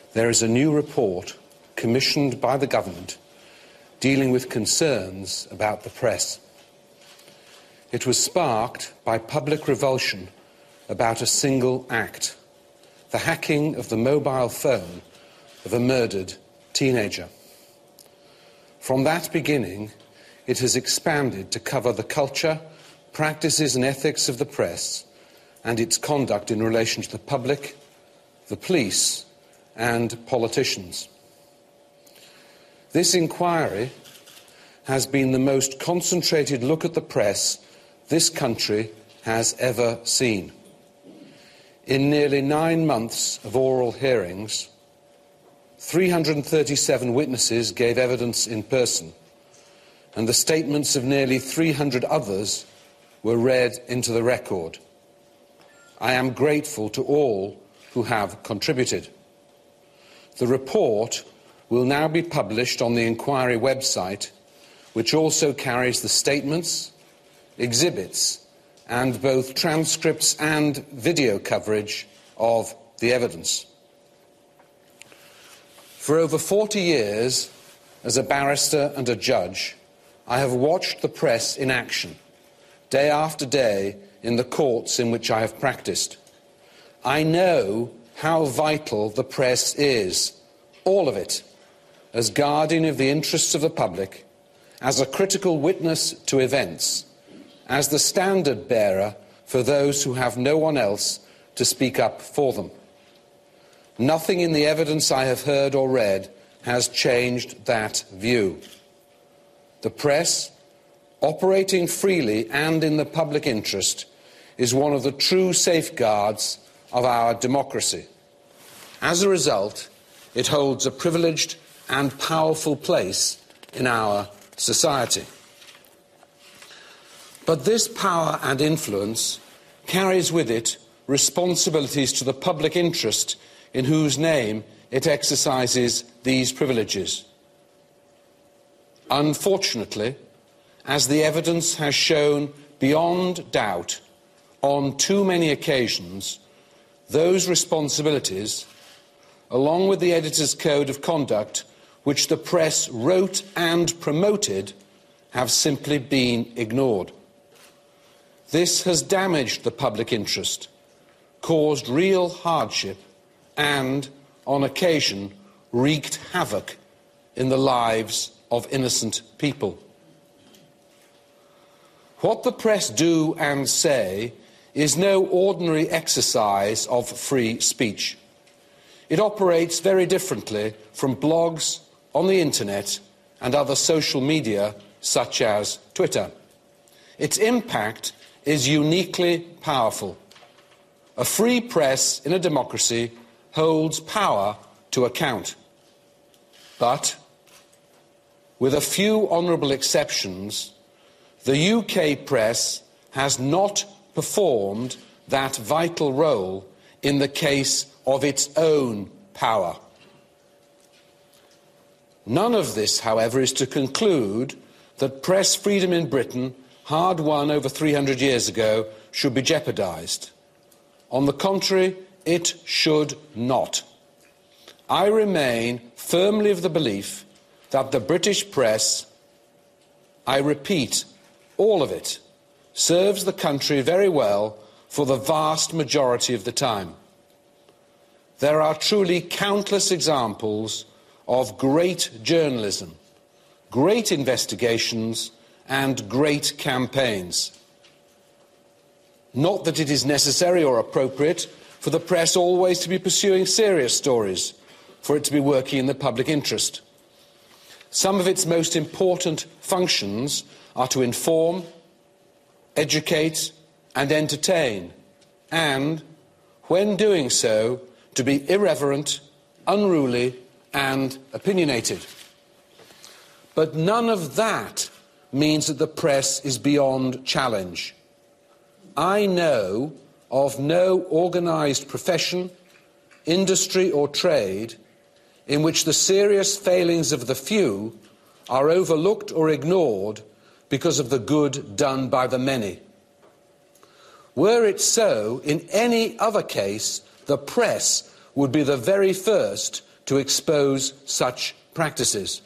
there is a new report commissioned by the government dealing with concerns about the press. It was sparked by public revulsion about a single act, the hacking of the mobile phone of a murdered teenager. From that beginning, it has expanded to cover the culture, practices and ethics of the press and its conduct in relation to the public, the police and politicians. This inquiry has been the most concentrated look at the press this country has ever seen. In nearly 9 months of oral hearings, 337 witnesses gave evidence in person, and the statements of nearly 300 others were read into the record. I am grateful to all who have contributed. The report will now be published on the inquiry website, which also carries the statements, exhibits, and both transcripts and video coverage of the evidence. For over 40 years, as a barrister and a judge, I have watched the press in action, day after day, in the courts in which I have practiced. I know how vital the press is, all of it, as guardian of the interests of the public, as a critical witness to events, as the standard bearer for those who have no one else to speak up for them. Nothing in the evidence I have heard or read has changed that view. The press, operating freely and in the public interest, is one of the true safeguards of our democracy. As a result, it holds a privileged and powerful place in our society. But this power and influence carries with it responsibilities to the public interest in whose name it exercises these privileges. Unfortunately, as the evidence has shown beyond doubt, on too many occasions, those responsibilities, along with the Editor's Code of Conduct, which the press wrote and promoted, have simply been ignored. This has damaged the public interest, caused real hardship, and, on occasion, wreaked havoc in the lives of innocent people. What the press do and say is no ordinary exercise of free speech. It operates very differently from blogs on the internet and other social media such as Twitter. Its impact is uniquely powerful. A free press in a democracy holds power to account. But, with a few honourable exceptions, the UK press has not performed that vital role in the case of its own power. None of this, however, is to conclude that press freedom in Britain, hard won over 300 years ago, should be jeopardised. On the contrary, it should not. I remain firmly of the belief that the British press, I repeat, all of it, serves the country very well for the vast majority of the time. There are truly countless examples of great journalism, great investigations, and great campaigns. Not that it is necessary or appropriate for the press always to be pursuing serious stories, for it to be working in the public interest. Some of its most important functions are to inform, educate, and entertain, and, when doing so, to be irreverent, unruly, and opinionated. But none of that means that the press is beyond challenge. I know of no organised profession, industry or trade in which the serious failings of the few are overlooked or ignored because of the good done by the many. Were it so, in any other case, the press would be the very first to expose such practices.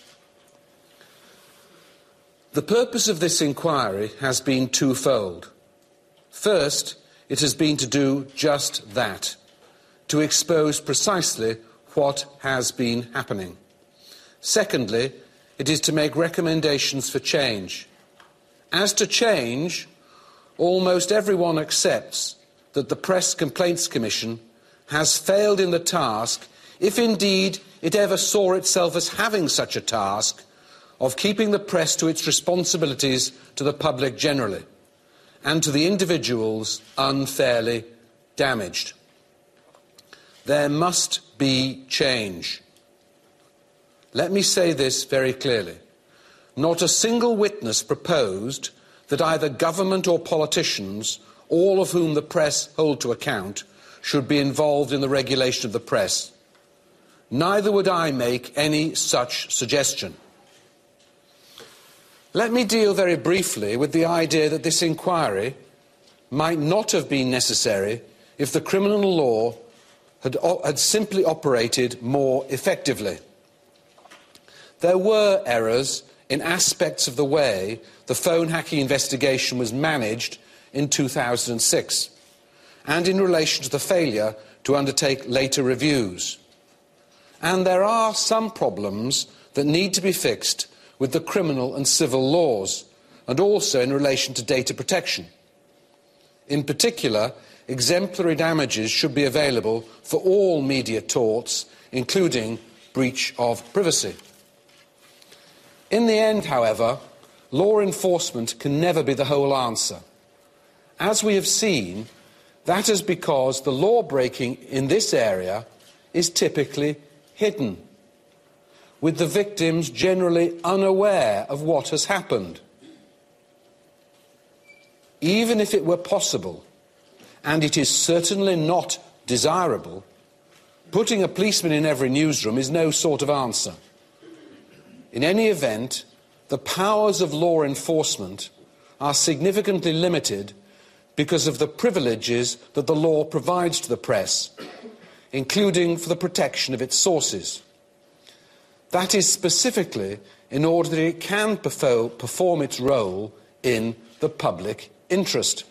The purpose of this inquiry has been twofold. First, it has been to do just that, to expose precisely what has been happening. Secondly, it is to make recommendations for change. As to change, almost everyone accepts that the Press Complaints Commission has failed in the task, if indeed it ever saw itself as having such a task, of keeping the press to its responsibilities to the public generally and to the individuals unfairly damaged. There must be change. Let me say this very clearly. Not a single witness proposed that either government or politicians, all of whom the press hold to account, should be involved in the regulation of the press. Neither would I make any such suggestion. Let me deal very briefly with the idea that this inquiry might not have been necessary if the criminal law had simply operated more effectively. There were errors in aspects of the way the phone hacking investigation was managed in 2006 and in relation to the failure to undertake later reviews. And there are some problems that need to be fixed with the criminal and civil laws, and also in relation to data protection. In particular, exemplary damages should be available for all media torts, including breach of privacy. In the end, however, law enforcement can never be the whole answer. As we have seen, that is because the law-breaking in this area is typically hidden, with the victims generally unaware of what has happened. Even if it were possible, and it is certainly not desirable, putting a policeman in every newsroom is no sort of answer. In any event, the powers of law enforcement are significantly limited because of the privileges that the law provides to the press, including for the protection of its sources. That is specifically in order that it can perform its role in the public interest.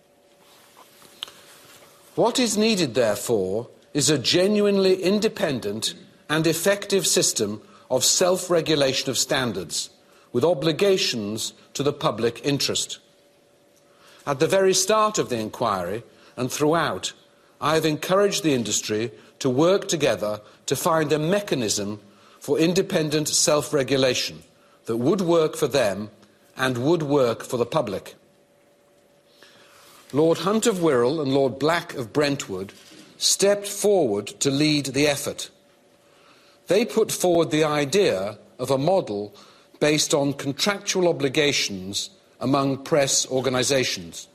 What is needed, therefore, is a genuinely independent and effective system of self-regulation of standards, with obligations to the public interest. At the very start of the inquiry and throughout, I have encouraged the industry to work together to find a mechanism for independent self-regulation that would work for them and would work for the public. Lord Hunt of Wirral and Lord Black of Brentwood stepped forward to lead the effort. They put forward the idea of a model based on contractual obligations among press organisations.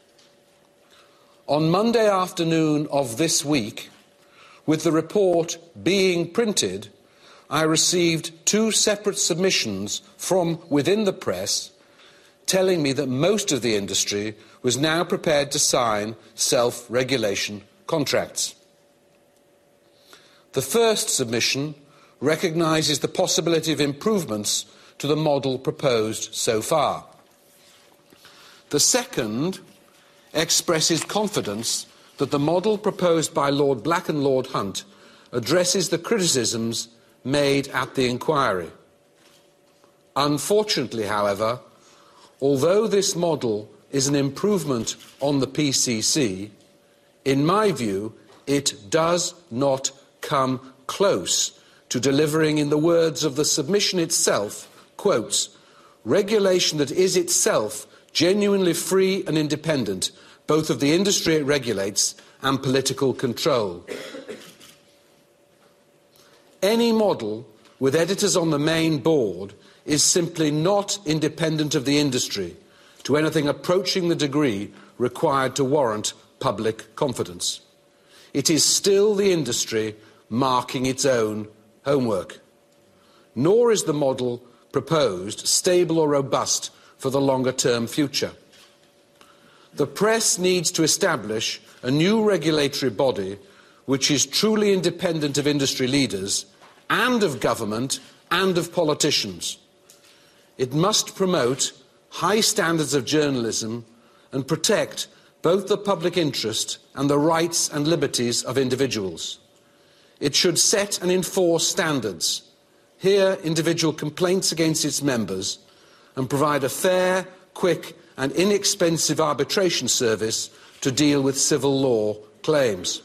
On Monday afternoon of this week, with the report being printed, I received 2 separate submissions from within the press telling me that most of the industry was now prepared to sign self-regulation contracts. The first submission recognises the possibility of improvements to the model proposed so far. The second expresses confidence that the model proposed by Lord Black and Lord Hunt addresses the criticisms made at the inquiry. Unfortunately, however, although this model is an improvement on the PCC, in my view, it does not come close to delivering, in the words of the submission itself, quotes, regulation that is itself genuinely free and independent, both of the industry it regulates and political control. Any model with editors on the main board is simply not independent of the industry to anything approaching the degree required to warrant public confidence. It is still the industry marking its own homework. Nor is the model proposed stable or robust for the longer-term future. The press needs to establish a new regulatory body which is truly independent of industry leaders and of government and of politicians. It must promote high standards of journalism and protect both the public interest and the rights and liberties of individuals. It should set and enforce standards, hear individual complaints against its members, and provide a fair, quick and inexpensive arbitration service to deal with civil law claims.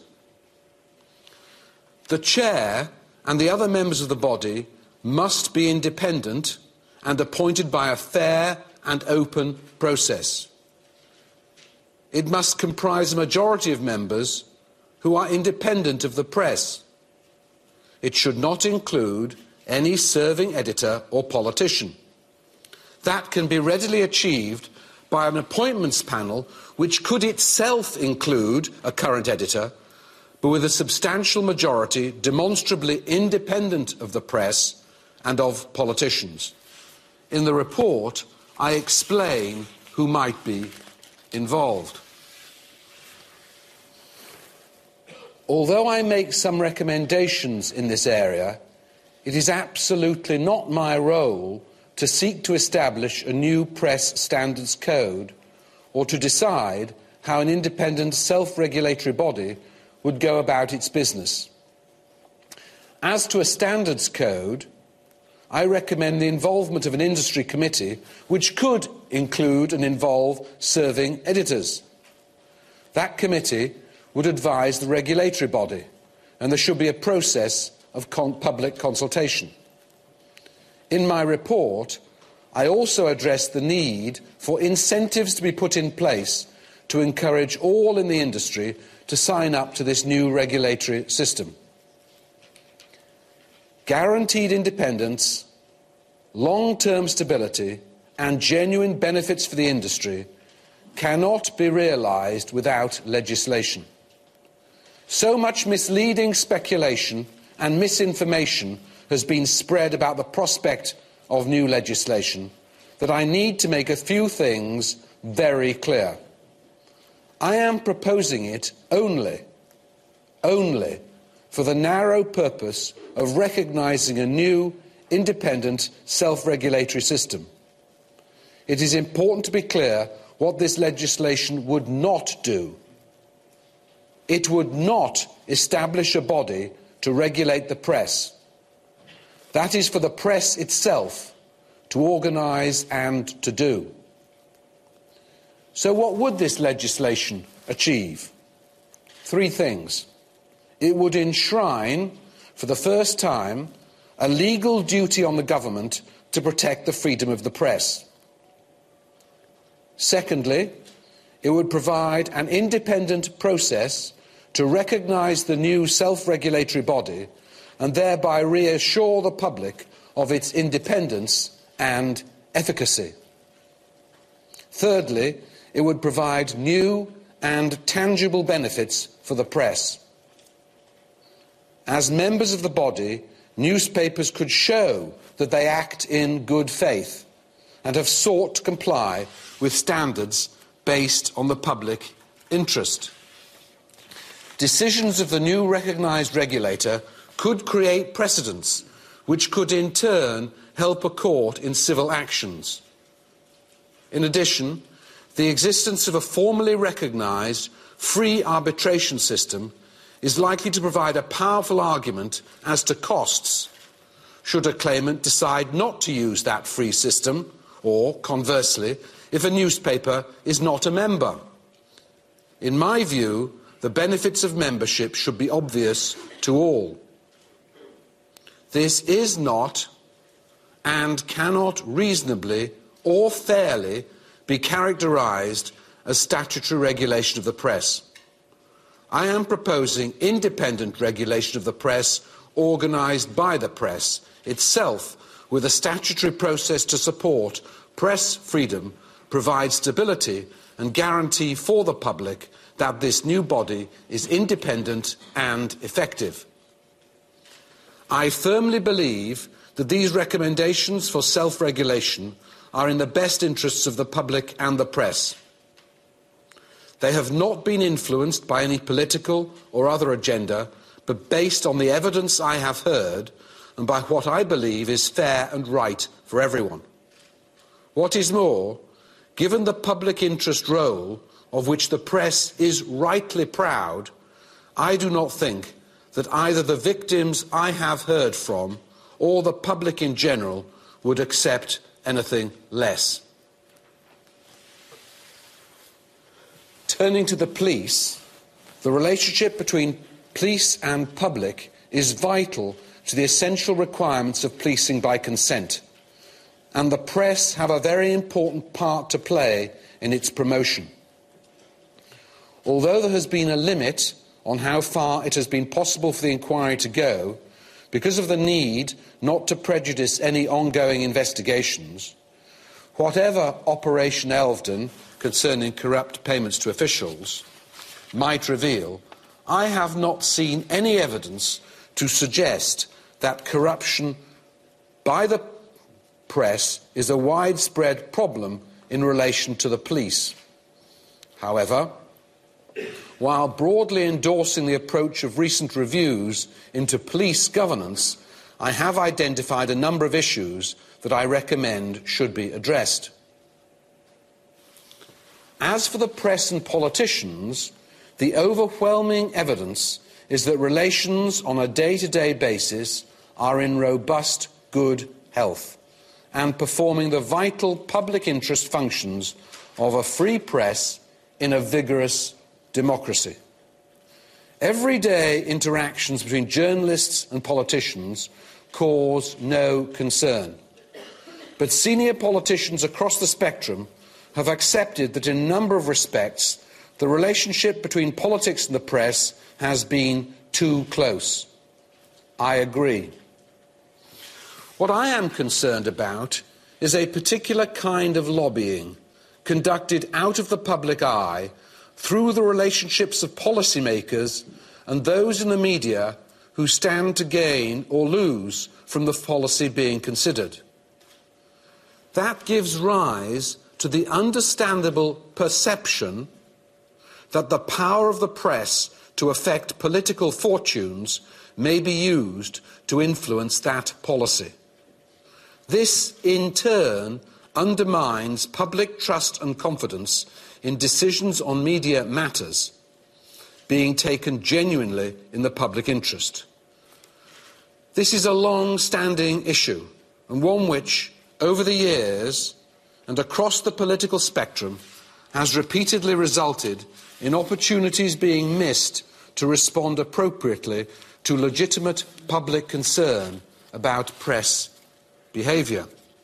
The chair and the other members of the body must be independent and appointed by a fair and open process. It must comprise a majority of members who are independent of the press. It should not include any serving editor or politician. That can be readily achieved by an appointments panel which could itself include a current editor, but with a substantial majority demonstrably independent of the press and of politicians. In the report, I explain who might be involved. Although I make some recommendations in this area, it is absolutely not my role to seek to establish a new press standards code or to decide how an independent self-regulatory body would go about its business. As to a standards code, I recommend the involvement of an industry committee which could include and involve serving editors. That committee would advise the regulatory body, and there should be a process of public consultation. In my report, I also address the need for incentives to be put in place to encourage all in the industry to sign up to this new regulatory system. Guaranteed independence, long-term stability and genuine benefits for the industry cannot be realised without legislation. So much misleading speculation and misinformation has been spread about the prospect of new legislation that I need to make a few things very clear. I am proposing it only for the narrow purpose of recognising a new, independent, self-regulatory system. It is important to be clear what this legislation would not do. It would not establish a body to regulate the press. That is for the press itself to organise and to do. So what would this legislation achieve? Three things. It would enshrine, for the first time, a legal duty on the government to protect the freedom of the press. Secondly, it would provide an independent process to recognise the new self-regulatory body and thereby reassure the public of its independence and efficacy. Thirdly, it would provide new and tangible benefits for the press. As members of the body, newspapers could show that they act in good faith and have sought to comply with standards based on the public interest. Decisions of the new recognised regulator could create precedents which could in turn help a court in civil actions. In addition, the existence of a formally recognised free arbitration system is likely to provide a powerful argument as to costs should a claimant decide not to use that free system or, conversely, if a newspaper is not a member. In my view, the benefits of membership should be obvious to all. This is not and cannot reasonably or fairly be characterised as statutory regulation of the press. I am proposing independent regulation of the press organised by the press itself with a statutory process to support press freedom, provide stability and guarantee for the public that this new body is independent and effective. I firmly believe that these recommendations for self-regulation are in the best interests of the public and the press. They have not been influenced by any political or other agenda, but based on the evidence I have heard and by what I believe is fair and right for everyone. What is more, given the public interest role of which the press is rightly proud, I do not think that either the victims I have heard from or the public in general would accept anything less. Turning to the police, the relationship between police and public is vital to the essential requirements of policing by consent, and the press have a very important part to play in its promotion. Although there has been a limit on how far it has been possible for the inquiry to go, because of the need not to prejudice any ongoing investigations, whatever Operation Elvedon concerning corrupt payments to officials might reveal, I have not seen any evidence to suggest that corruption by the press is a widespread problem in relation to the police. However, while broadly endorsing the approach of recent reviews into police governance, I have identified a number of issues that I recommend should be addressed. As for the press and politicians, the overwhelming evidence is that relations on a day-to-day basis are in robust good health and performing the vital public interest functions of a free press in a vigorous democracy. Everyday interactions between journalists and politicians cause no concern. But senior politicians across the spectrum have accepted that in a number of respects the relationship between politics and the press has been too close. I agree. What I am concerned about is a particular kind of lobbying conducted out of the public eye through the relationships of policymakers and those in the media who stand to gain or lose from the policy being considered. That gives rise to the understandable perception that the power of the press to affect political fortunes may be used to influence that policy. This, in turn, undermines public trust and confidence in decisions on media matters being taken genuinely in the public interest. This is a long-standing issue, and one which, over the years and across the political spectrum, has repeatedly resulted in opportunities being missed to respond appropriately to legitimate public concern about press behaviour.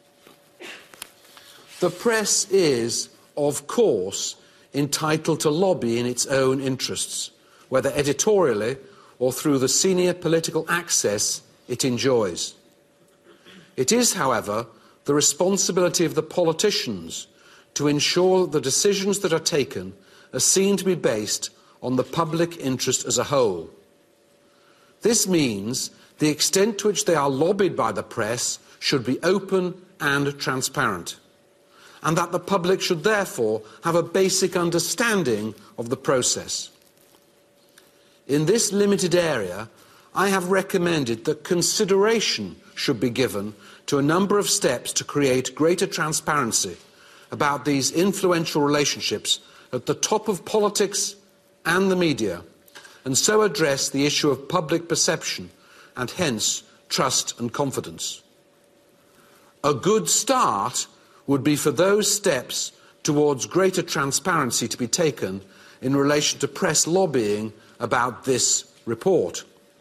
The press is, of course, entitled to lobby in its own interests, whether editorially or through the senior political access it enjoys. It is, however, the responsibility of the politicians to ensure the decisions that are taken are seen to be based on the public interest as a whole. This means the extent to which they are lobbied by the press should be open and transparent, and that the public should therefore have a basic understanding of the process. In this limited area, I have recommended that consideration should be given to a number of steps to create greater transparency about these influential relationships at the top of politics and the media, and so address the issue of public perception and hence trust and confidence. A good start would be for those steps towards greater transparency to be taken in relation to press lobbying about this report.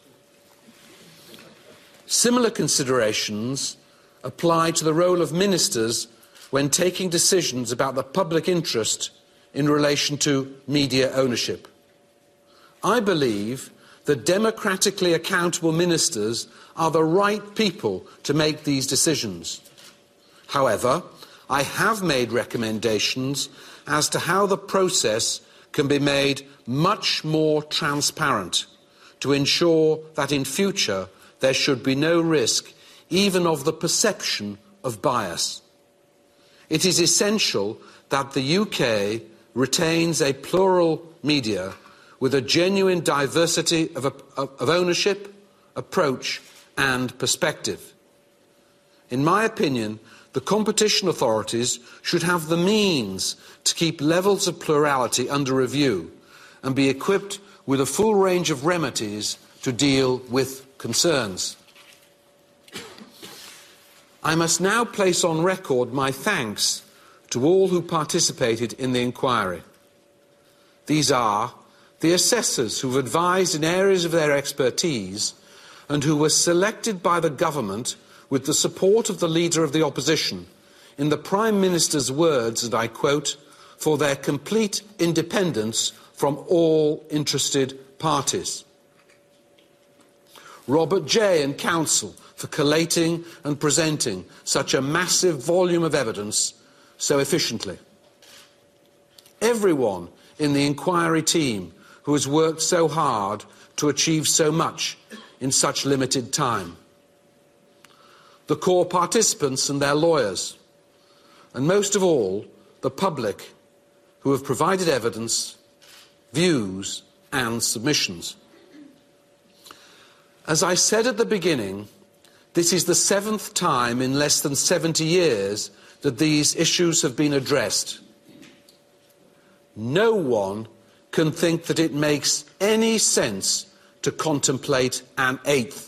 Similar considerations apply to the role of ministers when taking decisions about the public interest in relation to media ownership. I believe that democratically accountable ministers are the right people to make these decisions. However, I have made recommendations as to how the process can be made much more transparent to ensure that in future there should be no risk even of the perception of bias. It is essential that the UK retains a plural media with a genuine diversity of ownership, approach and perspective. In my opinion, the competition authorities should have the means to keep levels of plurality under review and be equipped with a full range of remedies to deal with concerns. I must now place on record my thanks to all who participated in the inquiry. These are the assessors who have advised in areas of their expertise and who were selected by the government with the support of the Leader of the Opposition, in the Prime Minister's words, and I quote, "for their complete independence from all interested parties." Robert Jay and Council for collating and presenting such a massive volume of evidence so efficiently. Everyone in the inquiry team who has worked so hard to achieve so much in such limited time. The core participants and their lawyers, and most of all, the public who have provided evidence, views and submissions. As I said at the beginning, this is the 7th time in less than 70 years that these issues have been addressed. No one can think that it makes any sense to contemplate an 8th.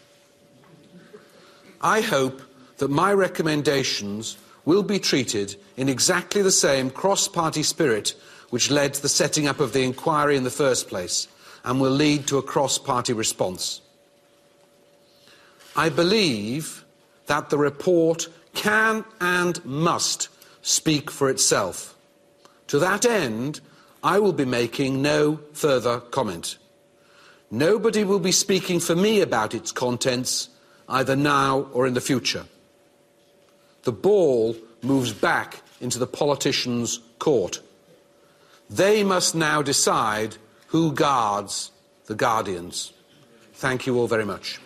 I hope that my recommendations will be treated in exactly the same cross-party spirit which led to the setting up of the inquiry in the first place and will lead to a cross-party response. I believe that the report can and must speak for itself. To that end, I will be making no further comment. Nobody will be speaking for me about its contents, either now or in the future. The ball moves back into the politicians' court. They must now decide who guards the guardians. Thank you all very much.